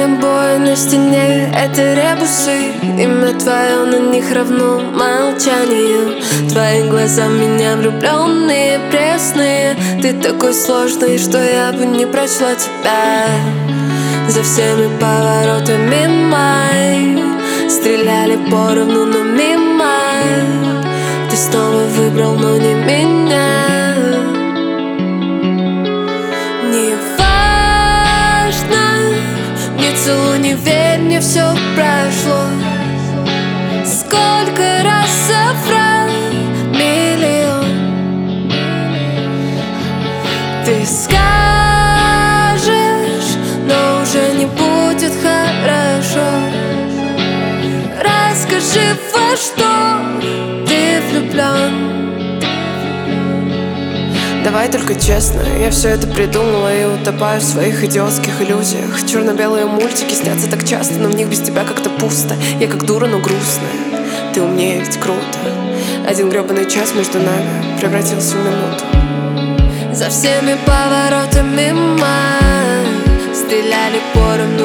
обои на стене — это ребусы. Имя твое на них равно молчанию. Твои глаза в меня влюбленные, пресные. Ты такой сложный, что я бы не прочла тебя. За всеми поворотами май стреляли поровну, но мимо. Ты снова выбрал, но не меня. Не важно, не целуй, не верь, мне все прошло. Сколько раз соврал, миллион. Ты скажешь, но уже не будет хорошо. Расскажи, во что ты влюблен. Давай только честно, я все это придумала и утопаю в своих идиотских иллюзиях. Черно-белые мультики снятся так часто, но в них без тебя как-то пусто. Я как дура, но грустная. Ты умнее, ведь круто. Один гребаный час между нами превратился в минуту. За всеми поворотами май стреляли поровну,